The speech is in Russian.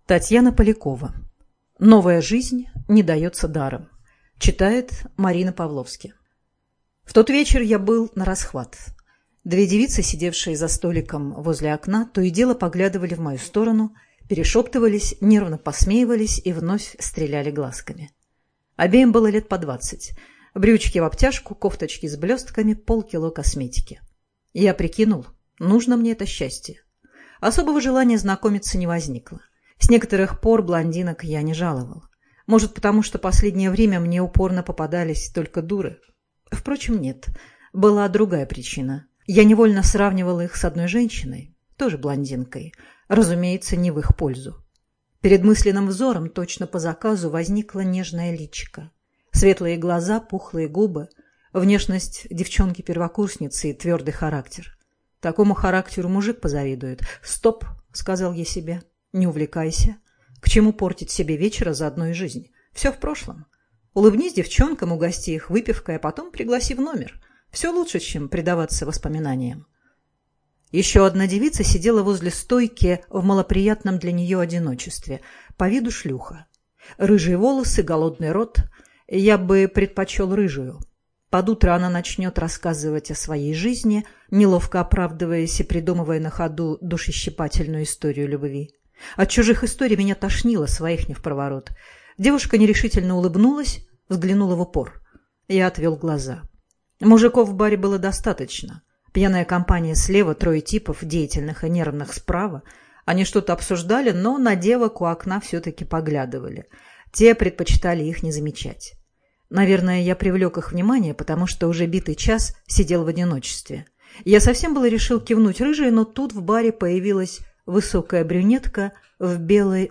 Татьяна Полякова. «Новая жизнь не дается даром». Читает Марина Павловски. В тот вечер я был нарасхват. Две девицы, сидевшие за столиком возле окна, то и дело поглядывали в мою сторону, перешептывались, нервно посмеивались и вновь стреляли глазками. Обеим было лет по 20. Брючки в обтяжку, кофточки с блестками, полкило косметики. Я прикинул, нужно мне это счастье. Особого желания знакомиться не возникло. С некоторых пор блондинок я не жаловал. Может, потому что последнее время мне упорно попадались только дуры. Впрочем, нет. Была другая причина. Я невольно сравнивал их с одной женщиной, тоже блондинкой. Разумеется, не в их пользу. Перед мысленным взором точно по заказу возникла нежная личико. Светлые глаза, пухлые губы, внешность девчонки-первокурсницы и твердый характер. Такому характеру мужик позавидует. «Стоп», — сказал я себе. Не увлекайся. К чему портить себе вечера за одну жизнь? Все в прошлом. Улыбнись девчонкам, угости их выпивкой, а потом пригласи в номер. Все лучше, чем предаваться воспоминаниям. Еще одна девица сидела возле стойки в малоприятном для нее одиночестве. По виду шлюха. Рыжие волосы, голодный рот. Я бы предпочел рыжую. Под утро она начнет рассказывать о своей жизни, неловко оправдываясь и придумывая на ходу душещипательную историю любви. От чужих историй меня тошнило, своих не впроворот. Девушка нерешительно улыбнулась, взглянула в упор. Я отвел глаза. Мужиков в баре было достаточно. Пьяная компания слева, трое типов, деятельных и нервных справа. Они что-то обсуждали, но на девок у окна все-таки поглядывали. Те предпочитали их не замечать. Наверное, я привлек их внимание, потому что уже битый час сидел в одиночестве. Я совсем было решил кивнуть рыжей, но тут в баре появилась высокая брюнетка в белой